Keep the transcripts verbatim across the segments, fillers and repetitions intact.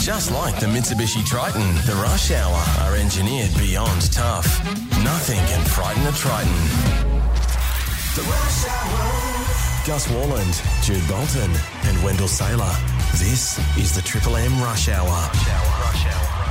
Just like the Mitsubishi Triton, the Rush Hour are engineered beyond tough. Nothing can frighten a Triton. The Rush Hour. Gus Worland, Jude Bolton and Wendell Saylor. This is the Triple M Rush Hour. Rush Hour. Rush Hour.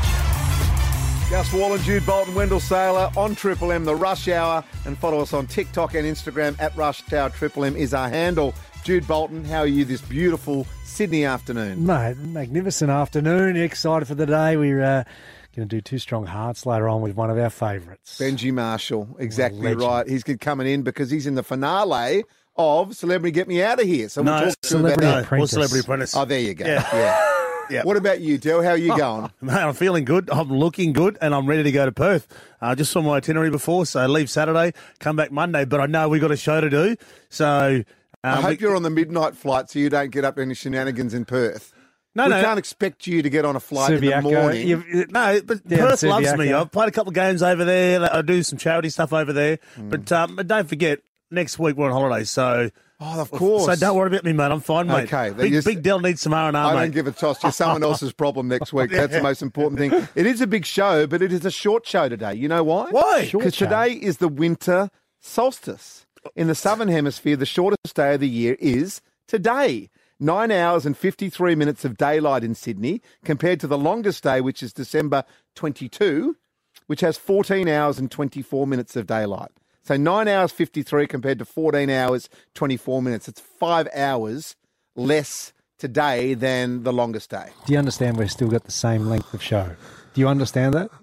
Gus Worland, Jude Bolton, Wendell Saylor on Triple M, the Rush Hour. And follow us on TikTok and Instagram at Rush Hour Triple M is our handle. Jude Bolton, how are you this beautiful Sydney afternoon? Mate, magnificent afternoon. Excited for the day. We're uh, going to do Two Strong Hearts later on with one of our favourites. Benji Marshall, exactly right. He's coming in because he's in the finale of Celebrity Get Me Out of Here. So no, we'll talk Celebrity about Apprentice. Or Celebrity Apprentice. Oh, there you go. Yeah. yeah. Yeah. What about you, Del? How are you going? Oh, mate, I'm feeling good. I'm looking good, and I'm ready to go to Perth. I uh, just saw my itinerary before, so I leave Saturday, come back Monday. But I know we've got a show to do, so... Um, I hope we, you're on the midnight flight so you don't get up any shenanigans in Perth. No, we no. can't expect you to get on a flight Subiaco, in the morning. you've- No, but Down Perth to loves Subiaco. me. I've played a couple of games over there. I do some charity stuff over there. Mm. But, um, but don't forget, next week we're on holiday, so... Oh, of course. So don't worry about me, mate. I'm fine, mate. Okay, that Big, is- Big Dell needs some R and R, I mate. don't give a toss. You're someone else's problem next week. That's the most important thing. It is a big show, but it is a short show today. You know why? Why? Short Because show. today is the winter solstice. In the Southern Hemisphere, the shortest day of the year is today. Nine hours and fifty-three minutes of daylight in Sydney compared to the longest day, which is December twenty-second, which has fourteen hours and twenty-four minutes of daylight. So nine hours fifty-three compared to fourteen hours twenty-four minutes. It's five hours less today than the longest day. Do you understand we've still got the same length of show? Do you understand that?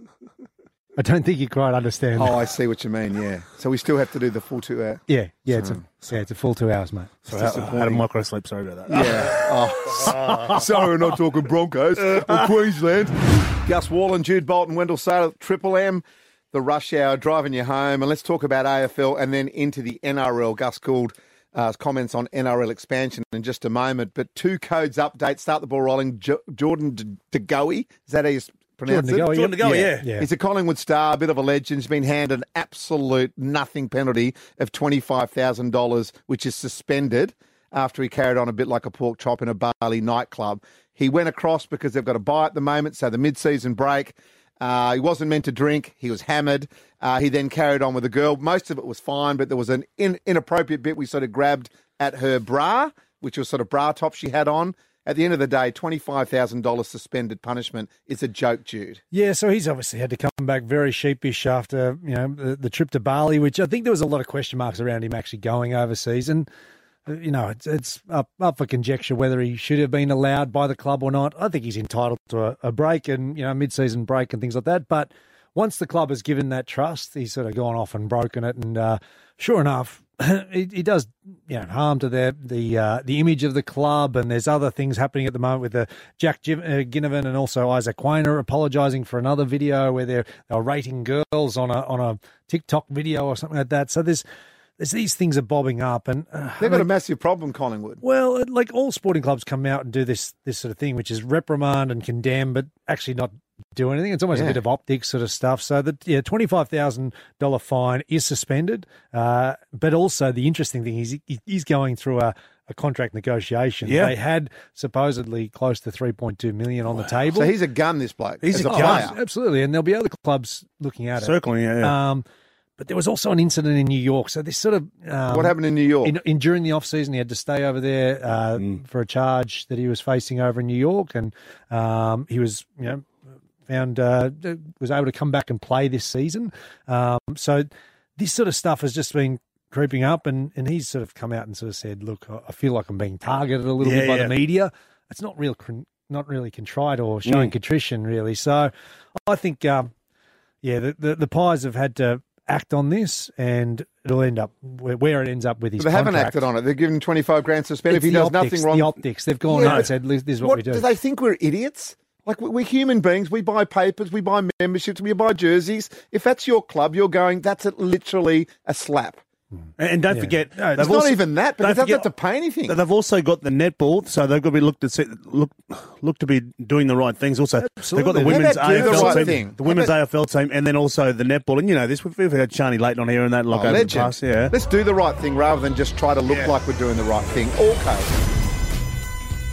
I don't think you quite understand Oh, that. I see what you mean, yeah. So we still have to do the full two hours. Yeah, yeah, it's a, yeah, it's a full two hours, mate. So I, I had a micro sleep. Sorry about that. Yeah. Oh, sorry, we're not talking Broncos or Queensland. Gus Worland, Jude Bolton, Wendell Saylor, Triple M, the Rush Hour, driving you home. And let's talk about A F L and then into the N R L. Gus called uh, comments on N R L expansion in just a moment. But two codes update. Start the ball rolling. Jo- Jordan De- DeGoey, is that how you pronounce Jordan it? DeGoey, Jordan yep. DeGoey, yeah. yeah. He's a Collingwood star, a bit of a legend. He's been handed an absolute nothing penalty of twenty-five thousand dollars, which is suspended after he carried on a bit like a pork chop in a Bali nightclub. He went across because they've got a bye at the moment, so the mid-season break. Uh, he wasn't meant to drink. He was hammered. Uh, he then carried on with a girl. Most of it was fine, but there was an in, inappropriate bit we sort of grabbed at her bra, which was sort of bra top she had on. At the end of the day, twenty-five thousand dollars suspended punishment is a joke, Jude. Yeah, so he's obviously had to come back very sheepish after, you know, the, the trip to Bali, which I think there was a lot of question marks around him actually going overseas. And, uh, you know, it's, it's up, up for conjecture whether he should have been allowed by the club or not. I think he's entitled to a, a break and, you know, mid-season break and things like that. But once the club has given that trust, he's sort of gone off and broken it. And uh, sure enough, he, he does, you know, harm to their, the uh, the image of the club, and there's other things happening at the moment with the Jack G- uh, Ginnivan and also Isaac Quainer apologising for another video where they're they're rating girls on a on a TikTok video or something like that. So there's there's these things are bobbing up, and uh, They've I got a mean, massive problem, Collingwood. well, like all sporting clubs come out and do this this sort of thing, which is reprimand and condemn, but actually not do anything. It's almost Yeah. a bit of optics sort of stuff. So that yeah, twenty-five thousand dollars fine is suspended. Uh, but also the interesting thing is he, he's going through a, a contract negotiation. Yeah. They had supposedly close to three point two million dollars on the table. So he's a gun, this bloke. He's as a a gun. player. Absolutely. And there'll be other clubs looking at it. Circling, yeah, yeah. Um, but there was also an incident in New York. So this sort of um, What happened in New York? in, in during the off season, he had to stay over there uh, Mm. for a charge that he was facing over in New York, and um, he was, you know, found uh, was able to come back and play this season. Um, so this sort of stuff has just been creeping up, and, and he's sort of come out and sort of said, "Look, I feel like I'm being targeted a little Yeah, bit by yeah. the media. It's not real, not really contrite or showing Mm. contrition, really." So I think, um, yeah, the, the the Pies have had to act on this, and it'll end up where, where it ends up with his But they haven't contract. acted on it. They're giving twenty-five grand suspended if It's he the does optics, nothing wrong. The optics. They've gone Yeah, out but and said, "This is what, What, we do." do they think we're idiots? Like, we're human beings. We buy papers, we buy memberships, we buy jerseys. If that's your club, you're going, that's a, literally a slap. And, and don't Yeah. forget, No, they've it's not also- even that, but don't it doesn't have forget- to pay anything. They've also got the netball, so they've got to be looked to see, look look to be doing the right things. Also, they've got the Absolutely. women's How about do A F the L right team, thing? the How women's about- A F L team, and then also the netball. And you know this, we've, we've had Charnie Layton on here and that, like Oh, over legend. the past, yeah. Let's do the right thing rather than just try to look Yeah. like we're doing the right thing. All codes.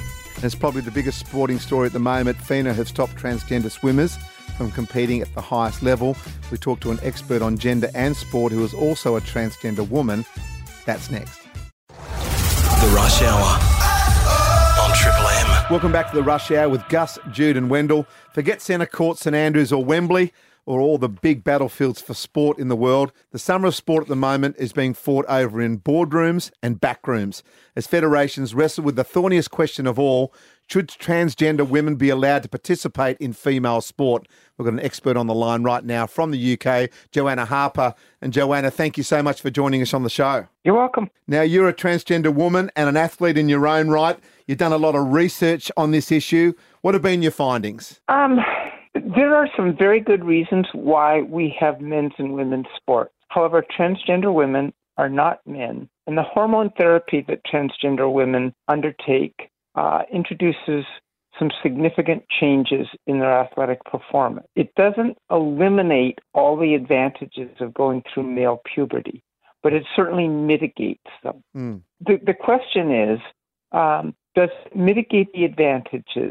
It's probably the biggest sporting story at the moment. FINA have stopped transgender swimmers from competing at the highest level. We talked to an expert on gender and sport who is also a transgender woman. That's next. The Rush Hour on Triple M. Welcome back to the Rush Hour with Gus, Jude and Wendell. Forget Centre Court, St Andrews or Wembley or all the big battlefields for sport in the world. The summer of sport at the moment is being fought over in boardrooms and backrooms as federations wrestle with the thorniest question of all: should transgender women be allowed to participate in female sport? We've got an expert on the line right now from the U K, Joanna Harper. And Joanna, thank you so much for joining us on the show. You're welcome. Now, you're a transgender woman and an athlete in your own right. You've done a lot of research on this issue. What have been your findings? Um, there are some very good reasons why we have men's and women's sports. However, transgender women are not men, and the hormone therapy that transgender women undertake uh, introduces some significant changes in their athletic performance. It doesn't eliminate all the advantages of going through male puberty, but it certainly mitigates them. Mm. The, the question is, um, does it mitigate the advantages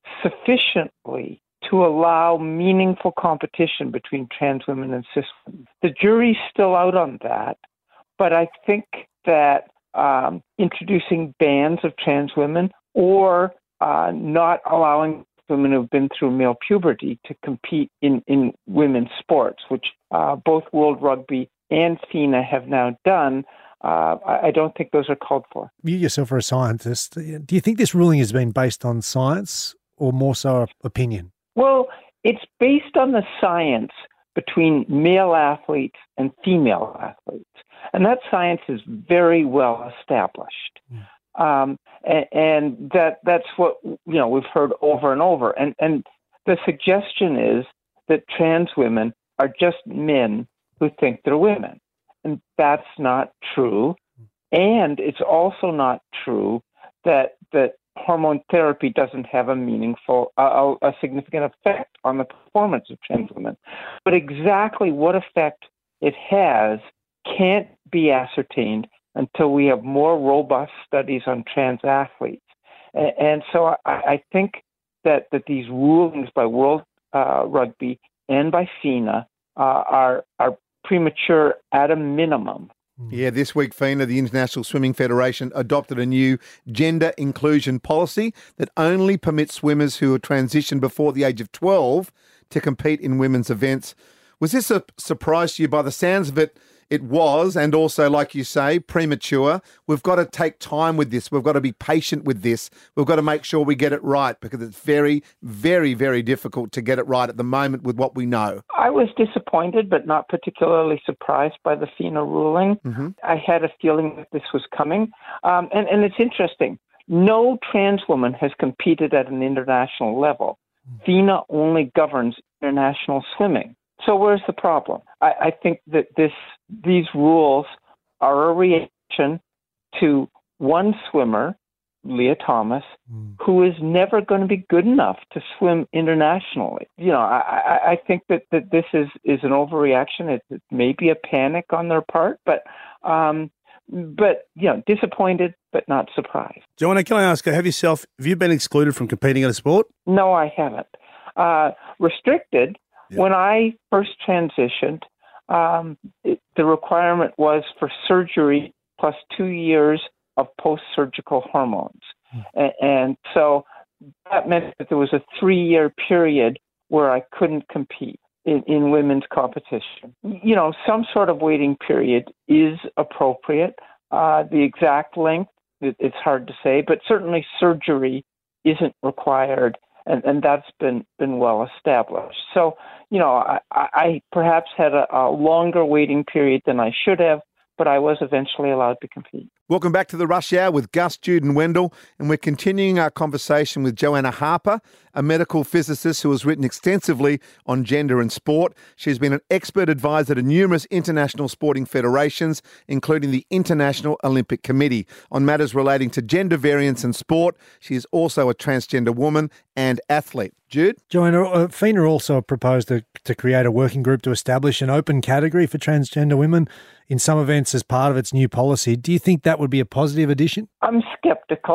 sufficiently to allow meaningful competition between trans women and cis women? The jury's still out on that, but I think that um, introducing bans of trans women or uh, not allowing women who've been through male puberty to compete in, in women's sports, which uh, both World Rugby and FINA have now done, uh, I, I don't think those are called for. You yourself are a scientist. Do you think this ruling has been based on science or more so opinion? Well, it's based on the science between male athletes and female athletes. And that science is very well established. Mm. Um, and, and that that's what, you know, we've heard over and over. And, and the suggestion is that trans women are just men who think they're women. And that's not true. And it's also not true that that hormone therapy doesn't have a meaningful, uh, a significant effect on the performance of trans women. But exactly what effect it has can't be ascertained until we have more robust studies on trans athletes. And, and so I, I think that, that these rulings by World uh, Rugby and by FINA uh, are, are premature at a minimum. Yeah, this week, FINA, the International Swimming Federation, adopted a new gender inclusion policy that only permits swimmers who are transitioned before the age of twelve to compete in women's events. Was this a surprise to you? By the sounds of it, it was, and also, like you say, premature. We've got to take time with this. We've got to be patient with this. We've got to make sure we get it right because it's very, very, very difficult to get it right at the moment with what we know. I was disappointed, but not particularly surprised by the FINA ruling. Mm-hmm. I had a feeling that this was coming. Um, and, and it's interesting. No trans woman has competed at an international level. FINA only governs international swimming. So where's the problem? I, I think that this these rules are a reaction to one swimmer, Leah Thomas, mm. who is never going to be good enough to swim internationally. You know, I, I, I think that, that this is, is an overreaction. It, it may be a panic on their part, but um, but you know, disappointed but not surprised. Joanna, can I ask, have yourself have you been excluded from competing in a sport? No, I haven't. Uh, restricted. Yeah. When I first transitioned, um, it, the requirement was for surgery plus two years of post-surgical hormones. Mm. And, and so that meant that there was a three-year period where I couldn't compete in, in women's competition. You know, some sort of waiting period is appropriate. Uh, the exact length, it, it's hard to say, but certainly surgery isn't required. And, and that's been, been well established. So, you know, I, I perhaps had a, a longer waiting period than I should have, but I was eventually allowed to compete. Welcome back to the Rush Hour with Gus, Jude and Wendell, and we're continuing our conversation with Joanna Harper, a medical physicist who has written extensively on gender and sport. She's been an expert advisor to numerous international sporting federations, including the International Olympic Committee, on matters relating to gender variance in sport. She is also a transgender woman and athlete. Jude? Joanna, uh, FINA also proposed to, to create a working group to establish an open category for transgender women in some events as part of its new policy. Do you think that would be a positive addition? I'm skeptical.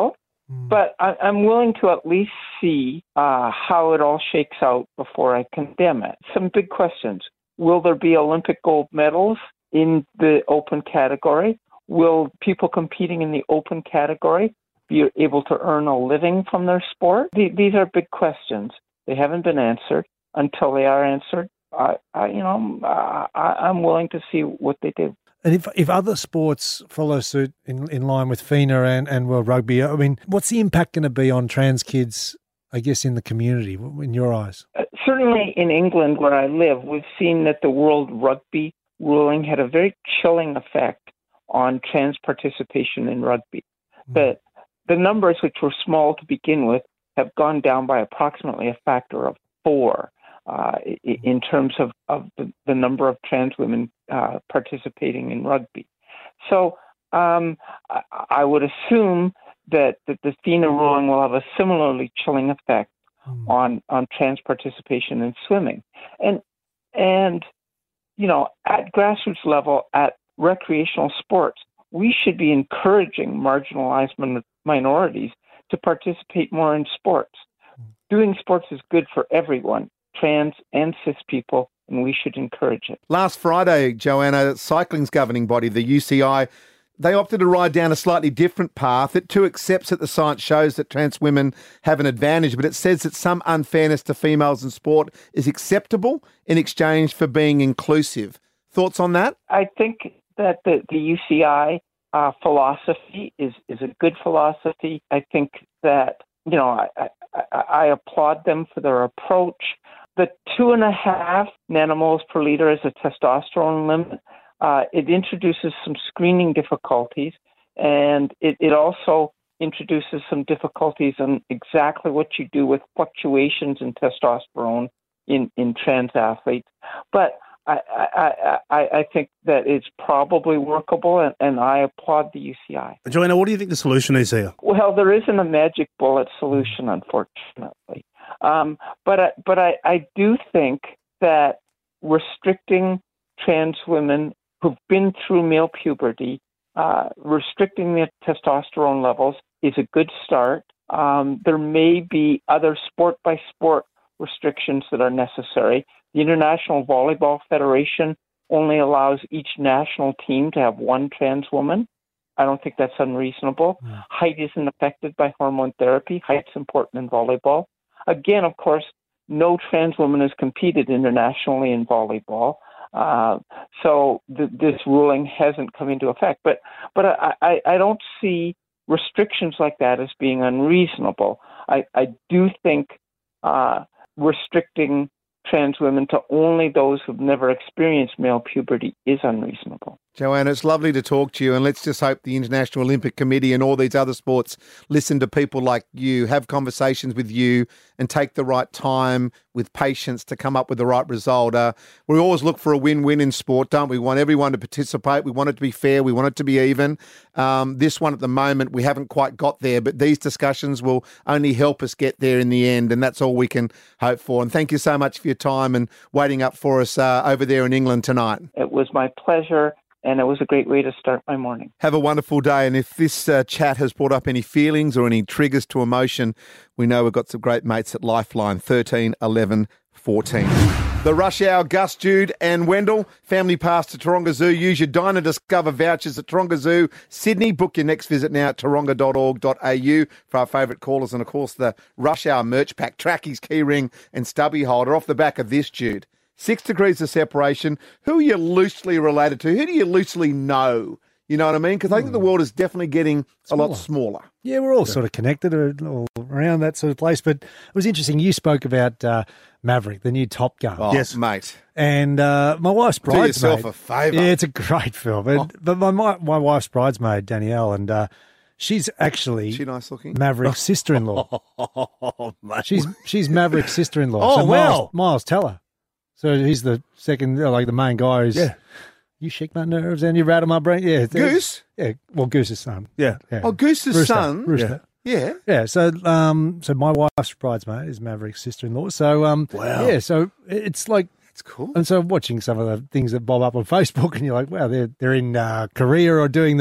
But I, I'm willing to at least see uh, how it all shakes out before I condemn it. Some big questions. Will there be Olympic gold medals in the open category? Will people competing in the open category be able to earn a living from their sport? These are big questions. They haven't been answered. Until they are answered, I, I you know, I, I'm willing to see what they do. And if if other sports follow suit in, in line with FINA and, and World Rugby, I mean, what's the impact going to be on trans kids, I guess, in the community, in your eyes? Uh, certainly in England, where I live, we've seen that the World Rugby ruling had a very chilling effect on trans participation in rugby. Mm. The, the numbers, which were small to begin with, have gone down by approximately a factor of four. Uh, in terms of, of the, the number of trans women uh, participating in rugby. So um, I, I would assume that, that the FINA ruling will have a similarly chilling effect mm. on, on trans participation in swimming. And, and, you know, at grassroots level, at recreational sports, we should be encouraging marginalized min- minorities to participate more in sports. Mm. Doing sports is good for everyone, trans and cis people, and we should encourage it. Last Friday, Joanna, cycling's governing body, the U C I, they opted to ride down a slightly different path. It too accepts that the science shows that trans women have an advantage, but it says that some unfairness to females in sport is acceptable in exchange for being inclusive. Thoughts on that? I think that the, the U C I uh, philosophy is, is a good philosophy. I think that, you know, I, I, I applaud them for their approach. The two and a half nanomoles per liter is a testosterone limit. Uh, it introduces some screening difficulties, and it, it also introduces some difficulties on exactly what you do with fluctuations in testosterone in, in trans athletes. But I, I, I, I think that it's probably workable, and, and I applaud the U C I. Joanna, what do you think the solution is here? Well, there isn't a magic bullet solution, unfortunately. Um, but I, but I, I do think that restricting trans women who've been through male puberty, uh, restricting their testosterone levels is a good start. Um, there may be other sport-by-sport restrictions that are necessary. The International Volleyball Federation only allows each national team to have one trans woman. I don't think that's unreasonable. Yeah. Height isn't affected by hormone therapy. Height's important in volleyball. Again, of course, no trans woman has competed internationally in volleyball, uh, so th- this ruling hasn't come into effect. But but I, I, I don't see restrictions like that as being unreasonable. I, I do think uh, restricting trans women to only those who've never experienced male puberty is unreasonable. Joanna, it's lovely to talk to you, and let's just hope the International Olympic Committee and all these other sports listen to people like you, have conversations with you, and take the right time with patience to come up with the right result. Uh, we always look for a win-win in sport, don't we? We want everyone to participate. We want it to be fair. We want it to be even. Um, this one at the moment, we haven't quite got there, but these discussions will only help us get there in the end, and that's all we can hope for. And thank you so much for your time and waiting up for us uh, over there in England tonight. It was my pleasure. And it was a great way to start my morning. Have a wonderful day. And if this uh, chat has brought up any feelings or any triggers to emotion, we know we've got some great mates at Lifeline, thirteen eleven fourteen. The Rush Hour, Gus, Jude and Wendell. Family pass to Taronga Zoo. Use your Dine Discover vouchers at Taronga Zoo, Sydney. Book your next visit now at taronga dot org dot a u for our favourite callers. And, of course, the Rush Hour merch pack, trackies, key ring and stubby holder. Off the back of this, Jude. Six degrees of separation. Who are you loosely related to? Who do you loosely know? You know what I mean? Because I think the world is definitely getting smaller. a lot smaller. Yeah, we're all yeah. sort of connected all around that sort of place. But it was interesting. You spoke about uh, Maverick, the new Top Gun. Oh, yes, mate. And uh, my wife's bridesmaid. Do yourself a favour. Yeah, it's a great film. And, oh. But my, my my wife's bridesmaid, Danielle, and uh, she's actually is she nice looking? Maverick's sister-in-law. Oh, mate. She's she's Maverick's sister-in-law. Oh, so wow. Miles, Miles Teller. So he's the second, like the main guy who's, yeah. you shake my nerves and you rattle my brain. Yeah. Goose? Yeah. Well, Goose's son. Yeah. yeah. Oh, Goose's Rooster. son? Rooster. Yeah. Yeah. Yeah. So, um, so my wife's bridesmaid is Maverick's sister-in-law. So, um, wow. Yeah. So it's like, it's cool. And so I'm watching some of the things that bob up on Facebook and you're like, wow, they're, they're in uh, Korea or doing the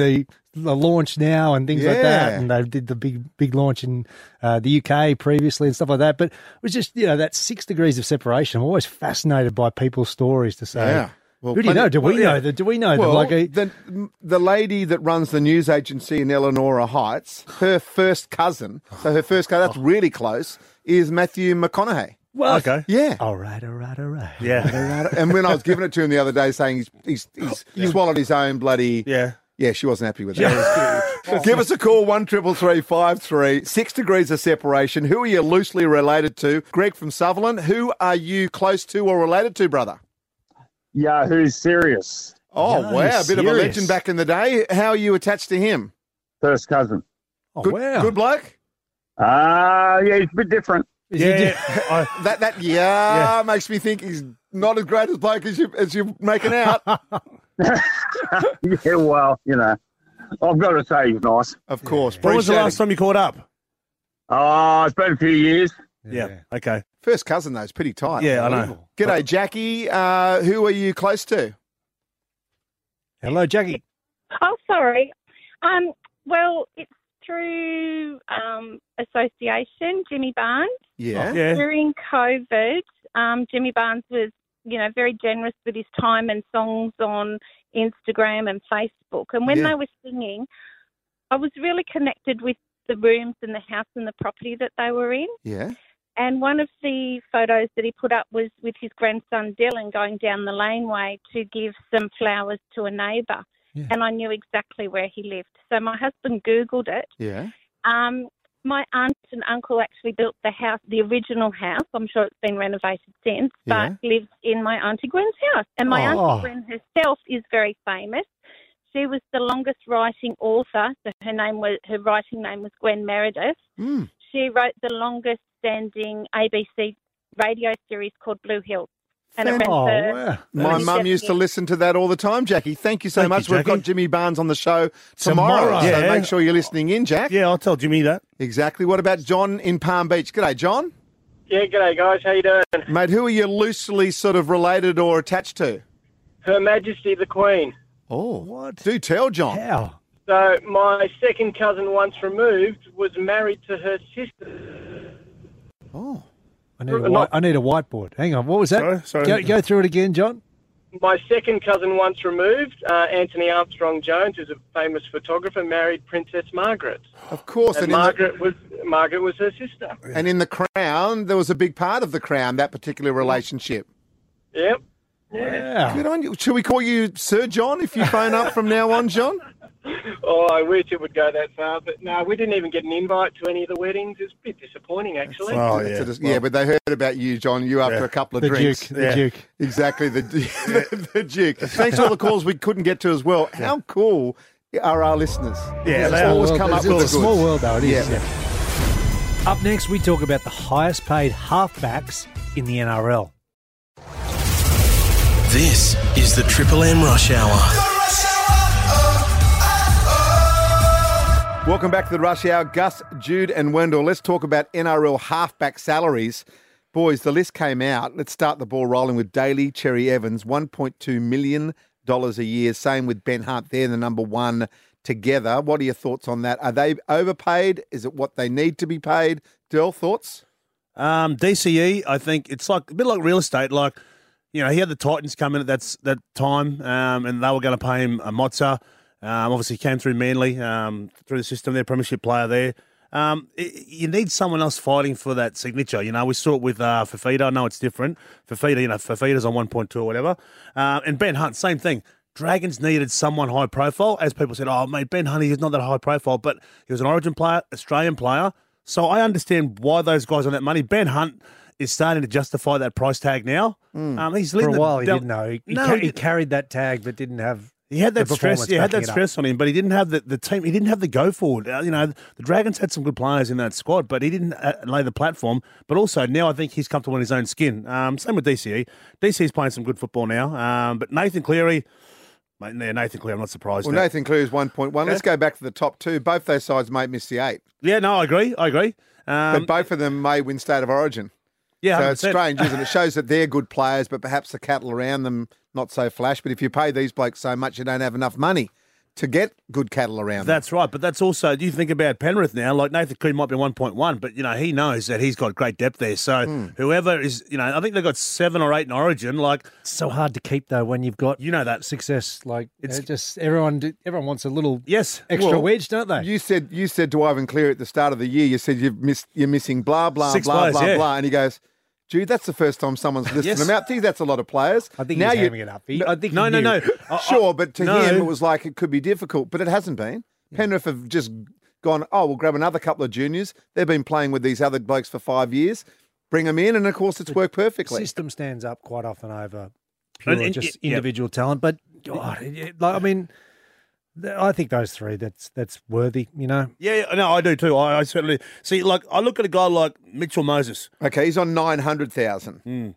the launch now and things like Yeah. that. And they did the big, big launch in uh, the U K previously and stuff like that. But it was just, you know, that six degrees of separation. I'm always fascinated by people's stories to say, Yeah. Well, who do you plenty- know? Do we well, yeah. know that? Do we know Well, that? Like a, the, the lady that runs the news agency in Eleanor Heights, her first cousin, so her first cousin, that's really close, is Matthew McConaughey. well, Okay. Yeah. all right, all right, all right. Yeah. And when I was giving it to him the other day saying he's, he's, he's swallowed his own bloody... Yeah. Yeah, she wasn't happy with that. Give us a call, one triple three five three. Six degrees of separation. Who are you loosely related to? Greg from Sutherland, who are you close to or related to, brother? Yeah, who's serious? Oh, No, wow, a bit of a serious. legend back in the day. How are you attached to him? First cousin. Oh, Good, wow. good bloke? Ah, yeah, he's a bit different. Is he Yeah. di- I, That that yeah, makes me think he's not as great as bloke as you as you're making out. Yeah, well, you know, I've got to say he's nice. Of course. when was the Appreciate last it. time you caught up? Oh, it's been a few years. Yeah. Okay. First cousin though is pretty tight. Yeah, I know. G'day, Jackie. Uh, who are you close to? Hello, Jackie. Oh, sorry. Um, well, it's through um, association, Jimmy Barnes. Yeah. Yeah. During COVID, um, Jimmy Barnes was, you know, very generous with his time and songs on Instagram and Facebook. And when Yeah. they were singing, I was really connected with the rooms and the house and the property that they were in. Yeah. And one of the photos that he put up was with his grandson Dylan going down the laneway to give some flowers to a neighbour. Yeah. And I knew exactly where he lived. So my husband Googled it. Yeah. Um, my aunt and uncle actually built the house, the original house. I'm sure it's been renovated since, Yeah. but lives in my Auntie Gwen's house. And my Oh. Auntie Gwen herself is very famous. She was the longest writing author. So her name was her writing name was Gwen Meredith. Mm. She wrote the longest standing A B C radio series called Blue Hills. And it ran Oh, for wow. My That is mum used to definitely- listen to that all the time, Jackie. Thank you so Thank much. you, We've got Jackie. Jimmy Barnes on the show tomorrow, Tomorrow. so Yeah. make sure you're listening in, Jack. Yeah, I'll tell Jimmy that. Exactly. What about John in Palm Beach? G'day, John. Yeah, g'day guys, how you doing? Mate, who are you loosely sort of related or attached to? Her Majesty the Queen. Oh, What? do tell, John. How? So my second cousin once removed was married to her sister. Oh, I need, a Not- white, I need a whiteboard. Hang on. What was that? Sorry, sorry. Go, go through it again, John. My second cousin once removed, uh, Anthony Armstrong Jones, who's a famous photographer, married Princess Margaret. of course. And And in, the, Margaret was Margaret was her sister. and in the Crown, there was a big part of the Crown, that particular relationship. Yep. Wow. Good on you. Should we call you Sir John if you phone up from now on, John? Oh, I wish it would go that far, but no, we didn't even get an invite to any of the weddings. It's a bit disappointing, actually. Oh, It's yeah. a dis- yeah, but they heard about you, John. You after Yeah. a couple of The drinks. Duke. The Yeah. Duke. Exactly, the, the, the Duke. Thanks for all the calls we couldn't get to as well. How cool are our listeners? Yeah, They they are. always World, come up it's, with it's the a small goods. world, though. It is. Yeah. yeah. Up next, we talk about the highest paid halfbacks in the N R L. This is the Triple M Rush Hour. Welcome back to the Rush Hour. Gus, Jude and Wendell. Let's talk about N R L halfback salaries. Boys, the list came out. Let's start the ball rolling with Daly Cherry Evans, one point two million dollars a year. Same with Ben Hunt. They're the number one together. What are your thoughts on that? Are they overpaid? Is it what they need to be paid? Del, thoughts? Um, D C E, I think it's like a bit like real estate. Like, you know, he had the Titans come in at that that time, um, and they were going to pay him a Mozza. Um, obviously, he came through Manly, um, through the system. Their premiership player there. Um, it, you need someone else fighting for that signature. You know, we saw it with uh, Fafita. I know it's different. Fafita, you know, Fafita's on one point two or whatever. Uh, and Ben Hunt, same thing. Dragons needed someone high profile. As people said, oh, mate, Ben Hunt, he's not that high profile, but he was an Origin player, Australian player. So I understand why those guys on that money. Ben Hunt is starting to justify that price tag now. Um, he's For leading a the- while, he down- didn't know. He, he, No, ca- he he didn't. carried that tag, but didn't have. He had that the stress. performance Yeah, had that backing it up. stress on him, but he didn't have the, the team. He didn't have the go forward. Uh, you know, the Dragons had some good players in that squad, but he didn't uh, lay the platform. But also now, I think he's comfortable in his own skin. Um, same with D C E. D C E's playing some good football now. Um, but Nathan Cleary, mate, yeah, Nathan Cleary, I'm not surprised. Well, now. Nathan Cleary's one point one. Let's go back to the top two. Both those sides may miss the eight, Yeah, no, I agree. I agree. Um, but both of them may win State of Origin. yeah, So one hundred it's percent. strange, isn't it? It shows that they're good players, but perhaps the cattle around them not so flash. But if you pay these blokes so much, you don't have enough money to get good cattle around. That's right, but that's also, do you think about Penrith now? Like Nathan Cleary might be one point one, but, you know, he knows that he's got great depth there. So Mm. whoever is, you know, I think they've got seven or eight in Origin. Like, It's so hard to keep though when you've got you know that. success. Like It's- it's just everyone. do- Everyone wants a little Yes. extra Well, wedge, don't they? You said you said to Ivan Cleary at the start of the year, you said you've missed, you're missing blah, blah, Six blah, players, blah, yeah. blah. And he goes, Jude, that's the first time someone's listed Yes. them out. Gee, that's a lot of players. I think now he's you- hamming it up. He, I think No, he no, knew. no. I- I- Sure, but to no. him it was like it could be difficult, but it hasn't been. Penrith have just gone, oh, we'll grab another couple of juniors. They've been playing with these other blokes for five years. Bring them in, and of course it's worked perfectly. System stands up quite often over pure And- and- just yeah. individual talent. But God, it- it- like, I mean, th- I think those three that's that's worthy. You know, Yeah, yeah, no, I do too. I, I certainly see. Like, I look at a guy like Mitchell Moses. Okay, he's on nine hundred thousand.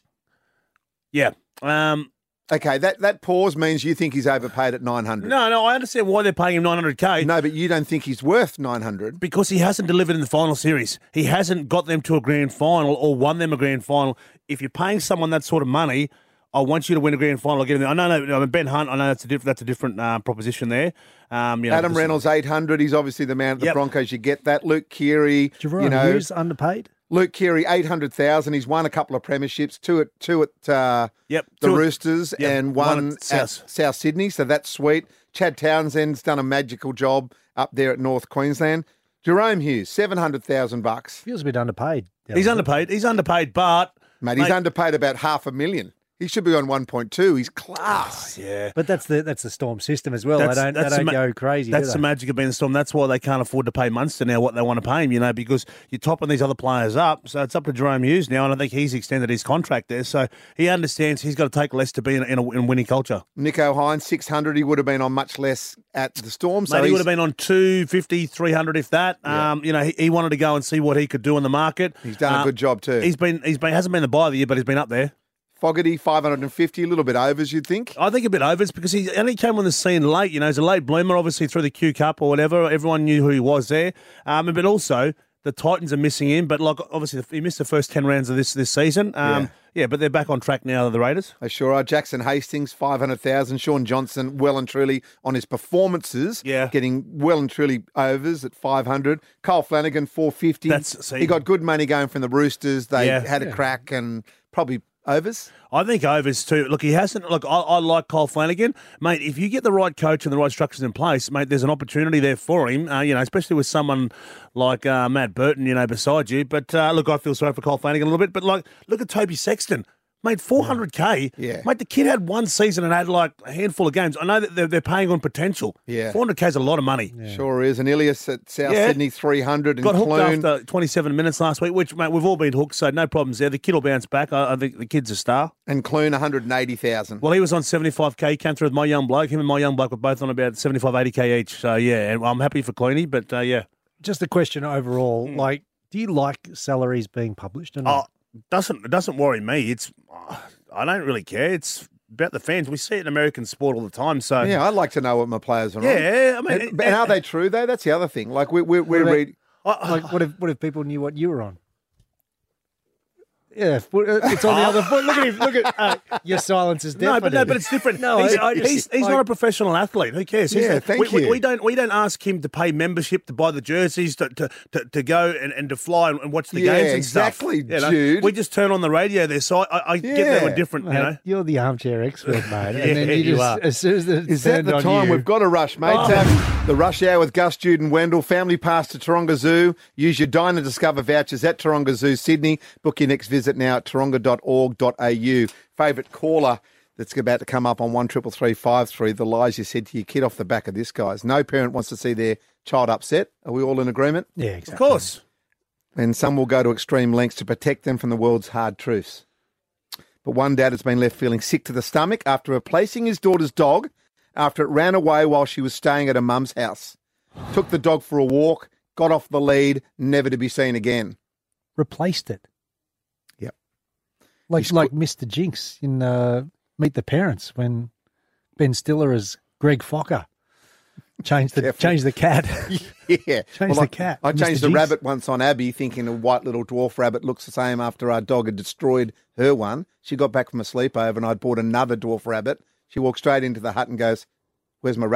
Yeah. Um, Okay, that, that pause means you think he's overpaid at nine hundred. no, no, I understand why they're paying him nine hundred K. No, but you don't think he's worth nine hundred. Because he hasn't delivered in the final series. He hasn't got them to a grand final or won them a grand final. If you're paying someone that sort of money, I want you to win a grand final. I'll give them. I know, no, no, Ben Hunt. I know that's a diff- that's a different uh, proposition there. Um, you know, Adam because- Reynolds, eight hundred. He's obviously the man at the Yep. Broncos. You get that. Luke Keary, Jerome you know, Hughes underpaid. Luke Keary, eight hundred thousand. He's won a couple of premierships, two at two at uh, Yep, the two at- Roosters yep, and one one, at at South. South. Sydney. So that's sweet. Chad Townsend's done a magical job up there at North Queensland. Jerome Hughes, seven hundred thousand bucks. Feels a bit underpaid. He's underpaid. He's underpaid, but Mate, he's Mate. underpaid about half a million. He should be on one point two. He's class. yeah. But that's the that's the Storm system as well. They That's- don't that's they don't the ma- go crazy. That's do the they? magic of being the Storm. That's why they can't afford to pay Munster now what they want to pay him, you know, because you're topping these other players up. So it's up to Jerome Hughes now, and I think he's extended his contract there. So he understands he's got to take less to be in a, in a, in a winning culture. Nico Hines, six hundred. He would have been on much less at the Storm. So Maybe he he's- would have been on two fifty, three hundred, if that. Yeah. Um, you know, he, he wanted to go and see what he could do in the market. He's done a Uh, good job too. He's been, he's been, hasn't been the buy of the year, but he's been up there. Fogarty, five hundred fifty, a little bit overs, you'd think. I think a bit over. It's because he only came on the scene late. You know, he's a late bloomer, obviously through the Q Cup or whatever. Everyone knew who he was there. Um, but also the Titans are missing him. But like obviously he missed the first ten rounds of this this season. Um, Yeah. yeah. but they're back on track now. The Raiders. They sure are. Jackson Hastings, five hundred thousand. Sean Johnson, well and truly on his performances. Yeah. Getting well and truly overs at five hundred. Kyle Flanagan, four fifty. That's- see- he got good money going from the Roosters. They Yeah. had a crack and probably overs. I think overs too. Look, he hasn't. Look, I, I like Kyle Flanagan, mate. If you get the right coach and the right structures in place, mate, there's an opportunity there for him. Uh, you know, especially with someone like uh, Matt Burton, you know, beside you. But uh, look, I feel sorry for Kyle Flanagan a little bit. But like, look at Toby Sexton. Mate, four hundred K. Yeah. Mate, the kid had one season and had like a handful of games. I know that they're, they're paying on potential. Yeah. four hundred K is a lot of money. Sure is. And Ilias at South Yeah. Sydney, three hundred. And Got hooked Clune. after twenty-seven minutes last week, which, mate, we've all been hooked, so no problems there. The kid will bounce back. I, I think the kid's a star. And Clune, one hundred eighty thousand. Well, he was on seventy-five K, came through with my young bloke. Him and my young bloke were both on about seventy-five, eighty K each. So, yeah, and I'm happy for Clooney, but, uh, yeah. Just a question overall. Like, do you like salaries being published? Or Oh, not? doesn't it doesn't worry me. It's uh, I don't really care. It's about the fans. We see it in American sport all the time. So, Yeah, I'd like to know what my players are on. yeah I mean, And, and are they true, though? That's the other thing. Like, we, we, we What about- read... I- Like, what if what if people knew what you were on? Yeah, foot- uh, it's on the other foot. Look at him. Look at uh, your silence is No, deafening. but no, but it's different. No, he's, I- I just- he's, he's like- not a professional athlete. Who cares? He's Yeah, not- thank we, we- you. We don't we don't ask him to pay membership to buy the jerseys to to, to, to go and, and to fly and watch the Yeah, games and exactly, stuff. You know? Jude. We just turn on the radio there, so I, I get that Yeah. we're different. You Mate, know. you're the armchair expert, mate. And Yeah, then you you just, are. as soon as the Is that the time? We've got to rush, mate. Um, the Rush Hour with Gus, Jude and Wendell. Family pass to Taronga Zoo. Use your Dine and Discover vouchers at Taronga Zoo, Sydney. Book your next visit now at taronga dot org dot a u. Favourite caller that's about to come up on one triple three five three. The lies you said to your kid off the back of this, guys. No parent wants to see their child upset. Are we all in agreement? Yeah, Of exactly. course. And some will go to extreme lengths to protect them from the world's hard truths. But one dad has been left feeling sick to the stomach after replacing his daughter's dog after it ran away while she was staying at her mum's house. Took the dog for a walk, got off the lead, never to be seen again. Replaced it. Yep. Like He's like Mister Jinx in uh, Meet the Parents when Ben Stiller as Greg Fokker changed the Careful. changed the cat. Yeah. Change the I, cat, I Mister changed the Jinx. rabbit once on Abby, thinking a white little dwarf rabbit looks the same after our dog had destroyed her one. She got back from a sleepover and I'd bought another dwarf rabbit. She walked straight into the hut and goes, "Where's my rabbit?"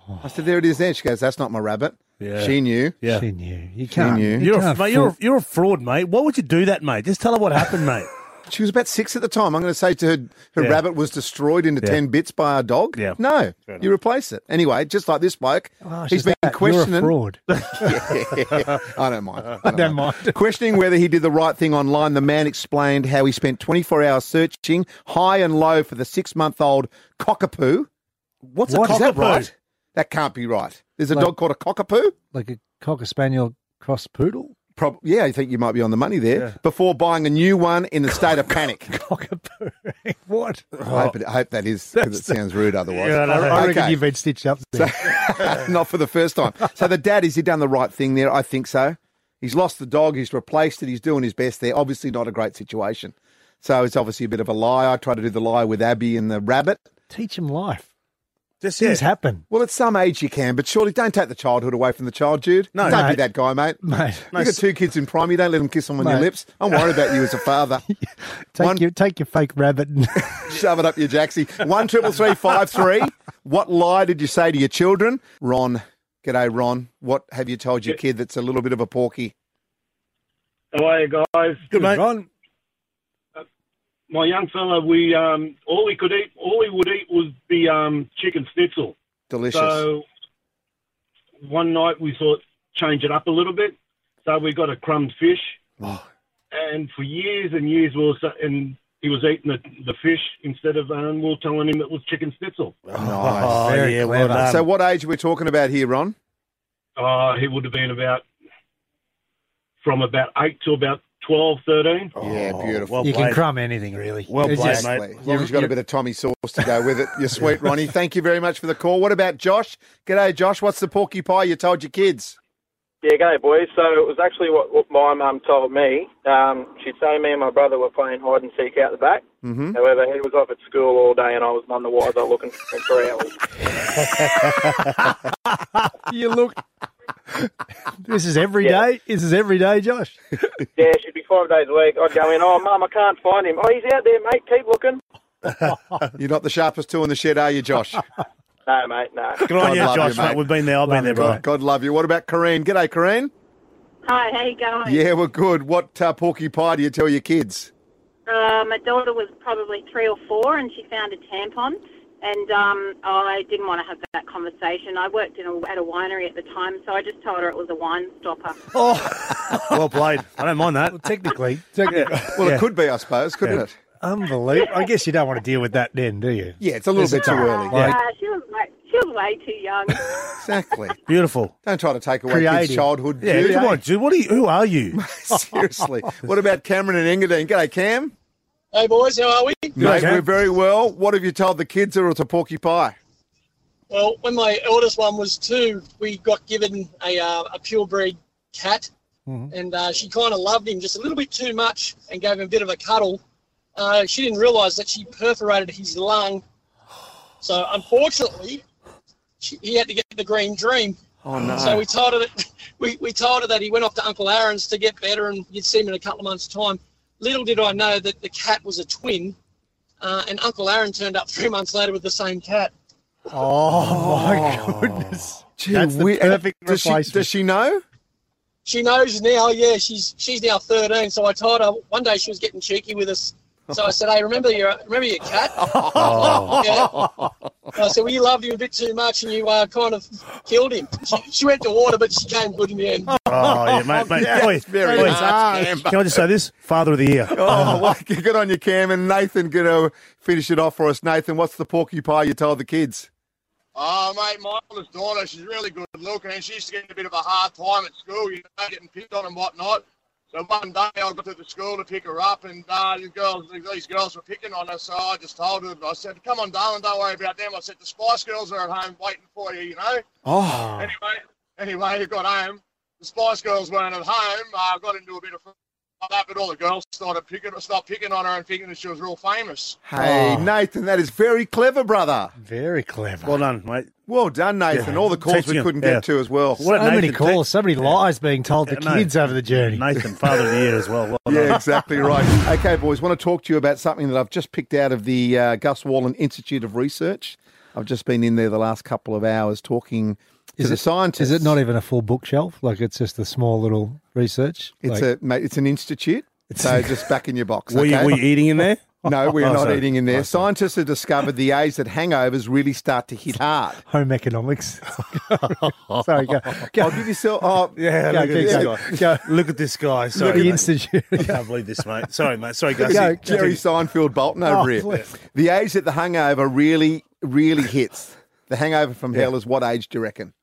I said, there it is there. She goes, that's not my rabbit. Yeah. She knew. Yeah. She knew. You can't. knew. You You're a, can't mate, you're, a, fool- you're a fraud, mate. Why would you do that, mate? Just tell her what happened, mate. She was about six at the time. I'm going to say to her, her Yeah. rabbit was destroyed into Yeah. ten bits by a dog. Yeah. No, Fair enough. you replace it. Anyway, just like this bloke, Oh, he's she's been that. questioning. You're a fraud. Yeah, I don't mind. I I don't mind. Questioning whether he did the right thing online, the man explained how he spent twenty-four hours searching high and low for the six-month-old cockapoo. What's What? a Is that cockapoo? right? That can't be right. There's a Like- dog called a cockapoo? Like a cocker spaniel cross poodle. Prob- yeah, I think you might be on the money there. Yeah. Before buying a new one in a state of panic. Cockapoo. What? I, hope it, I hope that is, because it sounds rude otherwise. Yeah, I know. I, I reckon Okay. you've been stitched up there. Not for the first time. So the dad, has he done the right thing there? I think so. He's lost the dog. He's replaced it. He's doing his best there. Obviously not a great situation. So it's obviously a bit of a lie. I tried to do the lie with Abby and the rabbit. Teach him life. Just Things yeah. happen. Well, at some age you can, but surely don't take the childhood away from the child, Jude. No. Don't be Mate. that guy, mate. Mate, You've got two kids in prime. You don't let them kiss them on your Mate. lips. I'm worried about you as a father. take, One- your, take your fake rabbit and Shove it up your jacksie. One triple three five three. What lie did you say to your children? Ron. G'day, Ron. What have you told your kid that's a little bit of a porky? How are you guys? Good, mate. Ron. My young fella, we um, all we could eat, all he would eat was the um, chicken schnitzel. Delicious. So one night we thought change it up a little bit. So we got a crumbed fish, Oh. and for years and years we were, sa- and he was eating the, the fish instead of um, we were telling him it was chicken schnitzel. Nice. Oh, Very yeah, well clever. done. So what age are we talking about here, Ron? Uh, he would have been about from about eight to about twelve, thirteen. Yeah, beautiful. Well You can played. crumb anything, really. Well It's played, just- mate. Exactly. As long as you've got a bit of Tommy sauce to go with it. You're sweet, Ronnie. Thank you very much for the call. What about Josh? G'day, Josh. What's the porky pie you told your kids? Yeah, g'day, boys. So it was actually what, what my mum told me. Um, she'd say me and my brother were playing hide and seek out the back. Mm-hmm. However, he was off at school all day and I was none the wiser looking for him for hours. You look. This is every day. This is every day, Josh. Yeah, she'd be five days a week. I'd go in, oh, Mum, I can't find him. Oh, he's out there, mate. Keep looking. You're not the sharpest tool in the shed, are you, Josh? No, mate, no. Good on God you, love Josh, you, mate. mate. We've been there. I've been there, bro. God, God love you. What about Corrine? G'day, Corrine. Hi, how you going? Yeah, we're good. What uh, porky pie do you tell your kids? Uh, my daughter was probably three or four, and she found a tampon, and um, I didn't want to have that conversation. I worked in a, at a winery at the time, so I just told her it was a wine stopper. Oh, well played. I don't mind that. Well, technically, technically, Well, Yeah. it could be, I suppose, couldn't Yeah. it? unbelievable. I guess you don't want to deal with that then, do you? Yeah, it's a little bit too early. Like- Uh, she was way, she was way too young. Exactly. Beautiful. Don't try to take away Creative. kids' childhood. Yeah, Jude. come on, dude. What are you? Who are you? Seriously. What about Cameron and Engadine? G'day, Cam. Hey, boys, how are we? Mate, Cam. we're very well. What have you told the kids, or it's a porky pie? Well, when my eldest one was two, we got given a, uh, a purebred cat, Mhm. and uh, she kind of loved him just a little bit too much and gave him a bit of a cuddle. Uh, she didn't realise that she perforated his lung. So, unfortunately, she, he had to get the green dream. Oh, no. So we told her that we, we told her that he went off to Uncle Aaron's to get better, and you'd see him in a couple of months' time. Little did I know that the cat was a twin, uh, and Uncle Aaron turned up three months later with the same cat. Oh, my goodness. Gee, That's the we- perfect does she, replacement. does she know? She knows now, yeah, she's she's now thirteen. So I told her one day she was getting cheeky with us. So I said, "Hey, remember your remember your cat?" Oh. Yeah. And I said, "Well, you loved him a bit too much, and you uh, kind of killed him." She, she went to water, but she came good in the end. Oh, yeah, mate. mate. Yeah, Oi, it's very oi, harsh, Cam. Can I just say this? Father of the year. Oh, well, good on you, Cam. And Nathan, going to finish it off for us. Nathan, what's the porky pie you told the kids? Oh, mate, my oldest daughter, she's really good looking, and she used to get a bit of a hard time at school, you know, getting picked on and whatnot. So one day I got to the school to pick her up, and uh, the girls, these girls were picking on her, so I just told her, I said, come on, darling, don't worry about them. I said, the Spice Girls are at home waiting for you, you know. Oh. Anyway, anyway, I got home. The Spice Girls weren't at home. I uh, got into a bit of that, but all the girls started picking, stopped picking on her and thinking that she was real famous. Hey, Oh. Nathan, that is very clever, brother. Very clever. Well done, mate. Well done, Nathan. Yeah. All the calls Teaching we him, couldn't yeah. get to as well. What so a many Nathan, calls, so many lies being told to Yeah, no. kids over the journey. Nathan, Father of the year as well. well Yeah, done. exactly right. Okay, boys, want to talk to you about something that I've just picked out of the uh, Gus Wallen Institute of Research. I've just been in there the last couple of hours talking to Is the it, scientists. Is it not even a full bookshelf? Like it's just a small little research? It's like, a mate, it's an institute. So just back in your box. Were, you, okay? were you eating in there? No, we're Oh, not sorry. eating in there. Oh, sorry. Scientists have discovered the age that hangovers really start to hit hard. home economics. Sorry, go. go. I'll give yourself. Oh, Yeah, Go, look, go, at this go. guy. Go. look at this guy. Sorry, the mate. institute. I can't believe this, mate. Sorry, mate. Sorry, guys. Go. Jerry Seinfeld Bolton over Oh, here. please. The age that the hangover really, really hits. The hangover from hell is what age do you reckon?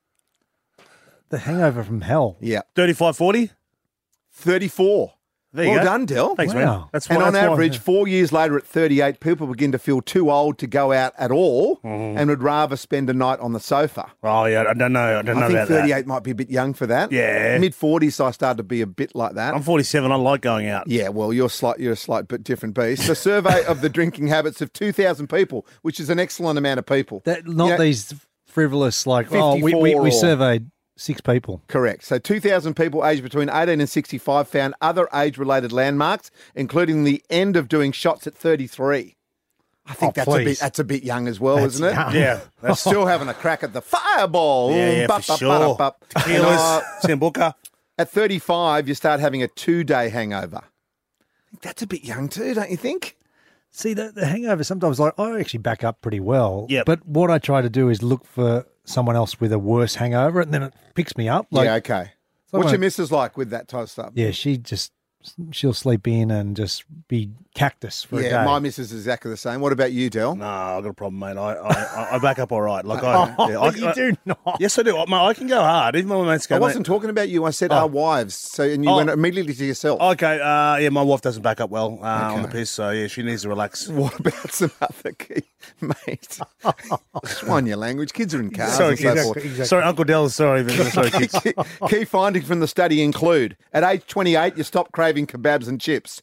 The hangover from hell. Yeah. thirty-five, forty? thirty-four. There you well go. done, Del. Thanks, Wow. man. That's And why, on that's why- average, four years later at thirty-eight, people begin to feel too old to go out at all and would rather spend a night on the sofa. Oh, yeah. I don't know. I don't know I think about thirty-eight that. might be a bit young for that. Yeah. Mid-forties, I started to be a bit like that. I'm forty-seven. I like going out. Yeah, well, you're slight, you're a slight bit different beast. A survey of the drinking habits of two thousand people, which is an excellent amount of people. That, not You know- these frivolous, like, oh, we, we, fifty-four we or- surveyed six people. Correct. So two thousand people aged between eighteen and sixty-five found other age-related landmarks, including the end of doing shots at thirty-three. I think Oh, that's a bit please. that's a bit young as well, That's isn't it? young. Yeah. That's still having a crack at the fireball. Yeah, yeah, Bup, for bup, sure. bup, bup. And, Tequilas, uh, Sambuca. At thirty-five, you start having a two-day hangover. I think that's a bit young too, don't you think? See, the, the hangover, sometimes like I actually back up pretty well. Yep. But what I try to do is look for someone else with a worse hangover, and then it picks me up. Like, yeah, okay. someone- What's your missus like with that type of stuff? Yeah, she just, she'll sleep in and just be cactus for a Yeah, day. my missus is exactly the same. What about you, Del? No, I've got a problem, mate. I I, I back up all right. Like I, Oh, yeah, I, you I- do not. Yes, I do. Mate, I can go hard. Even my mates go. I wasn't mate, talking about you. I said Oh. our wives. So, and you Oh. went immediately to yourself. Okay, uh, yeah, my wife doesn't back up well uh, on the Okay. piss, so yeah, she needs to relax. What about some other key, mate? Swine your language. Kids are in cars Sorry, and so kids. forth. Sorry, Uncle Del. Sorry, but- sorry, kids. Key, key findings from the study include: at age twenty-eight, you stop craving kebabs and chips.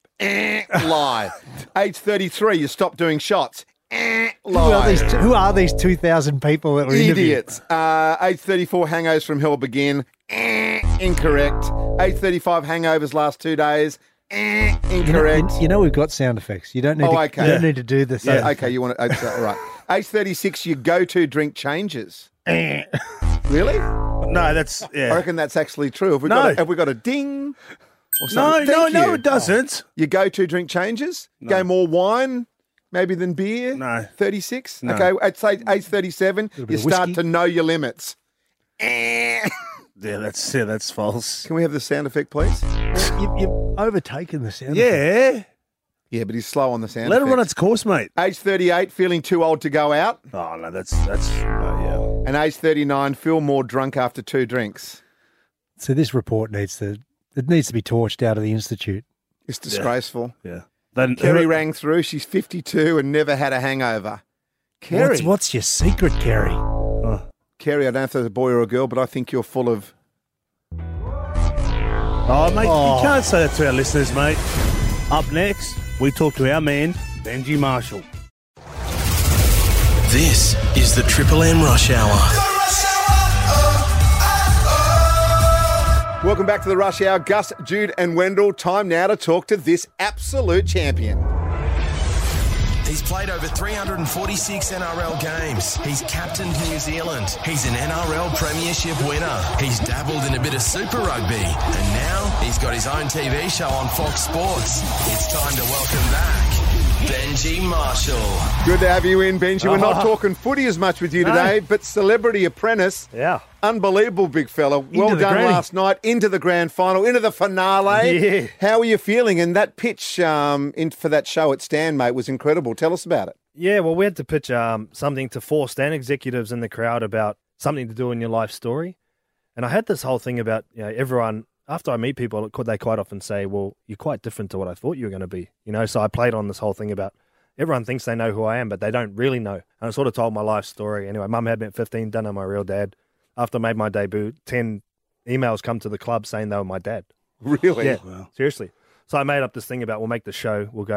Eh, lie. Age thirty-three, you stop doing shots. Eh, Who are lie. these? Who are these two thousand people that were interviewed? Idiots. Uh, age thirty-four, hangovers from hell begin. Eh, incorrect. Age thirty-five, hangovers last two days. Eh, You know, incorrect. you, you know we've got sound effects. You don't need. Oh, to, okay. You don't need to do this. Yeah, okay, you want to. Okay, all right. Age thirty-six, your go-to drink changes. Really? No, that's I yeah. reckon that's actually true. Have we No. got a, have we got a ding? Or No, something? no, Thank no, you. it doesn't. Your go-to drink changes? Go more wine, maybe than beer? No. thirty-six? No. Okay, at say age thirty-seven, bit you of start whiskey. to know your limits. Eh. Yeah, that's yeah, that's false. Can we have the sound effect, please? You, you've overtaken the sound. effect. Yeah, Yeah, but he's slow on the sound let it effect. run its course, mate. Age thirty-eight, feeling too old to go out. Oh no, that's that's uh, And age thirty-nine, feel more drunk after two drinks. So this report needs to. It needs to be torched out of the institute. It's disgraceful. yeah, yeah. Then Kerry rang through. She's fifty-two and never had a hangover. Kerry. What's, what's your secret, Kerry? Kerry, I don't know if there's a boy or a girl, but I think you're full of... Oh, mate, Oh. you can't say that to our listeners, mate. Up next, we talk to our man Benji Marshall. This is the Triple M Rush Hour. Welcome back to the Rush Hour. Gus, Jude and Wendell. Time now to talk to this absolute champion. He's played over three hundred forty-six N R L games. He's captained New Zealand. He's an N R L Premiership winner. He's dabbled in a bit of Super Rugby. And now he's got his own T V show on Fox Sports. It's time to welcome back Benji Marshall. Good to have you in, Benji. We're not talking footy as much with you No. today, but Celebrity Apprentice. Yeah. Unbelievable, big fella. Well the done granny. last night. Into the grand final, into the finale. Yeah. How are you feeling? And that pitch um, in, for that show at Stan, mate, was incredible. Tell us about it. Yeah, well, we had to pitch um, something to four Stan executives in the crowd about something to do in your life story. And I had this whole thing about, you know, everyone, after I meet people, they quite often say, well, you're quite different to what I thought you were going to be. You know, so I played on this whole thing about everyone thinks they know who I am, but they don't really know. And I sort of told my life story. Anyway, mum had me at fifteen, didn't know my real dad. After I made my debut, ten emails come to the club saying they were my dad. Really? Yeah, seriously. So I made up this thing about we'll make the show, we'll go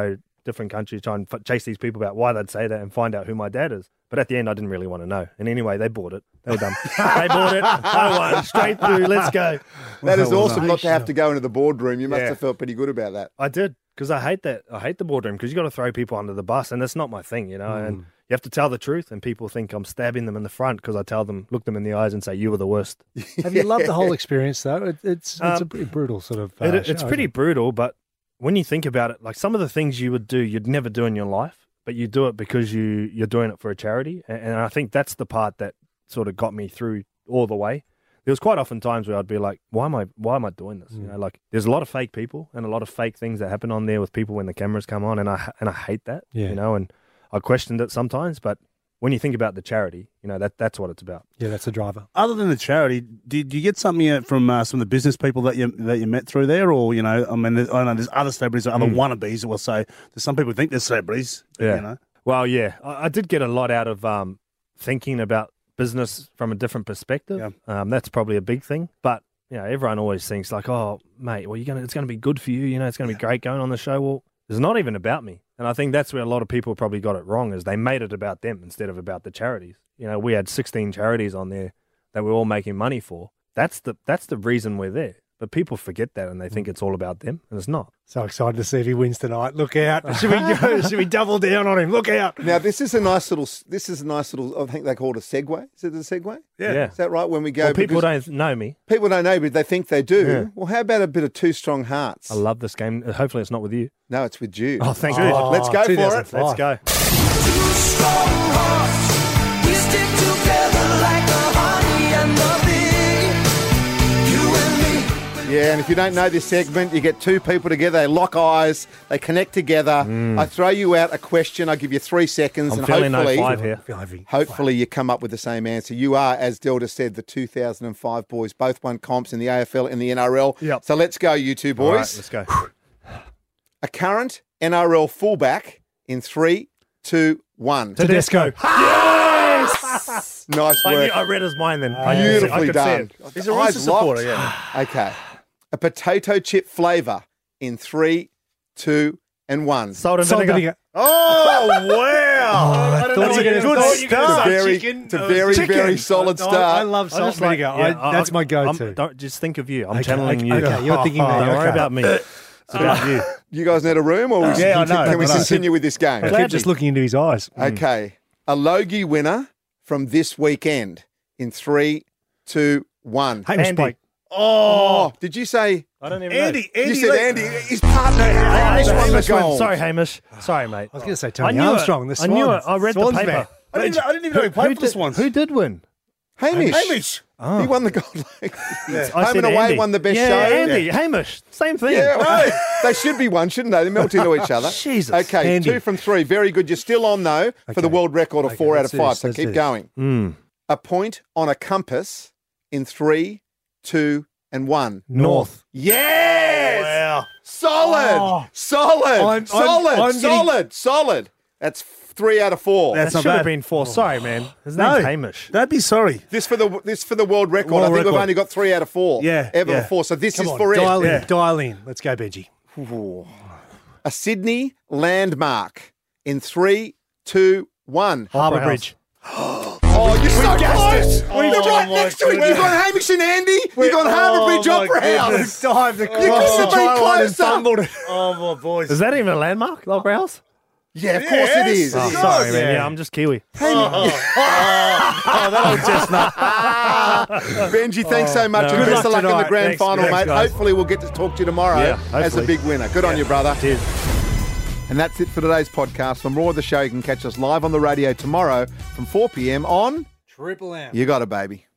different countries, try and f- chase these people about why they'd say that and find out who my dad is. But at the end, I didn't really want to know. And anyway, they bought it. They were done. They bought it. I won. Straight through. Let's go. That is awesome not to have to go into the boardroom. You must Yeah. have felt pretty good about that. I did, because I hate that. I hate the boardroom because you got to throw people under the bus, and that's not my thing, you know. Mm. And you have to tell the truth, and people think I'm stabbing them in the front because I tell them, look them in the eyes, and say you were the worst. Have you loved the whole experience though? It, it's it's a Um, pretty brutal sort of. Uh, It, it's show, pretty isn't brutal, but when you think about it, like some of the things you would do, you'd never do in your life, but you do it because you you're doing it for a charity, and, and I think that's the part that sort of got me through all the way. There was quite often times where I'd be like, why am I why am I doing this? You know, like there's a lot of fake people and a lot of fake things that happen on there with people when the cameras come on, and I and I hate that. Yeah. You know, and I questioned it sometimes, but when you think about the charity, you know, that that's what it's about. Yeah, that's the driver. Other than the charity, did you get something out from uh, some of the business people that you that you met through there, or you know, I mean, I know there's other celebrities, or other Mm. wannabes that will say there's some people who think they're celebrities. Yeah. You know, Well, yeah, I, I did get a lot out of um, thinking about business from a different perspective. Um, that's probably a big thing. But you know, everyone always thinks like, "Oh, mate, well, you're gonna, it's going to be good for you. You know, it's going to be great going on the show." Well, it's not even about me, and I think that's where a lot of people probably got it wrong. Is they made it about them instead of about the charities. You know, we had sixteen charities on there that we're all making money for. That's the that's the reason we're there. But people forget that and they think it's all about them, and it's not. So excited to see if he wins tonight. Look out! Should we go, should we double down on him? Look out! Now this is a nice little. This is a nice little. I think they call it a segue. Is it a segue? Yeah. Is that right? When we go, Well, people because don't know me. people don't know, but they think they do. Yeah. Well, how about a bit of Two Strong Hearts? I love this game. Hopefully, it's not with you. No, it's with Jude. Oh, thank Jude. God. Let's go for it. two thousand five. Let's go. We stick together like the honey and the bee. You and me. Yeah, and if you don't know this segment, you get two people together, they lock eyes, they connect together. I throw you out a question, I give you three seconds, Mm. I'm and feeling no hopefully, five here. hopefully you come up with the same answer. You are, as Delta said, the two thousand five boys, both won comps in the A F L and the N R L. Yep. So let's go, you two boys. All right, let's go. A current N R L fullback in three, two, one. Tedesco. Yes! Nice I, knew, work. I read his mind then. I knew- I Beautifully could see done. it. he's a Rooster Eyes supporter. locked. Yeah. Okay. A potato chip flavour in three, two, and one. Salt and Salt vinegar. vinegar. Oh wow! I That's thought a you were good gonna- It's start. a very, chicken. it's a Oh, very, chicken. very solid I- start. I, love I salt just like- vinegar. yeah, I, that's my I'm- go-to. Don't just think of you. I'm Okay, channeling okay, you. okay, you're thinking me, Don't worry okay. about me. It's about you. You guys need a room, or we Yeah, can, I know, can we I know. continue with this game? I keep just looking into his eyes. Okay. A Logie winner from this weekend in three, two, one. Hamish Andy. Blake. Oh, did you say? I don't even Andy, know. Andy, You said like- Andy. His partner. Hamish won the Hamish won. gold. Sorry, Hamish. Sorry, mate. I was going to say I Tony knew Armstrong. it. The I knew Swans. it. I read Swans the paper. man. I didn't, I didn't even know he played Who for the did, Swans. who did win? Hamish. Hamish. Oh. He won the gold. I Home said and away Andy. won the best yeah, show. Andy, Hamish, same thing. Yeah, well, they should be one, shouldn't they? They melt into each other. Jesus. Okay, Andy. two from three. Very good. You're still on, though, for the Okay. world record of Okay, four out of let's do five, this, so let's keep do this. going. Mm. A point on a compass in three, two, and one. North. Yes! Wow. Solid! Oh. Solid! I'm- I'm- solid! I'm getting- solid! Solid! That's three out of four. That's That not should have bad. been four. Sorry, man. His No. name's Hamish. Don't be sorry. This for the this for the world record. World I think we've record. only got three out of four. Yeah, Ever yeah. before. So this Come is on, for dial it. in, Yeah. dial in. Let's go, Benji. A Sydney landmark in three, two, one. Harbour House. Bridge. Oh, you're so close! They're right my next to it. You've goodness. got Hamish and Andy. You've got Harbour Bridge my Opera House. goodness. Dive the You couldn't have been closer. Oh my boys. Is that even a landmark, Opera House? Yeah, of course it is. Oh, It is. sorry, man. Yeah. Yeah, I'm just Kiwi. Oh, that old chestnut. Benji, thanks so much. no. And Good best of luck luck in the tonight. grand Thanks, final, thanks, mate. guys. Hopefully we'll get to talk to you tomorrow Yeah, as a hopefully. big winner. Good on you, brother. Cheers. And that's it for today's podcast. For more of the show, you can catch us live on the radio tomorrow from four p.m. on Triple M. You Got It, Baby.